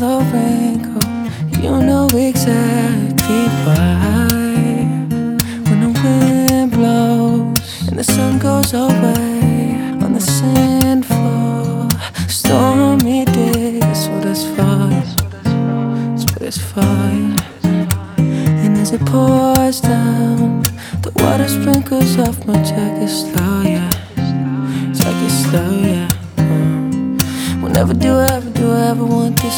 a wrinkle. You know exactly why. When the wind blows and the sun goes away on the sand floor, stormy days, what it's for, it's what it's for. And as it pours down, the water sprinkles off my jacket slow, yeah. Jacket slow, yeah. Whenever do I ever want this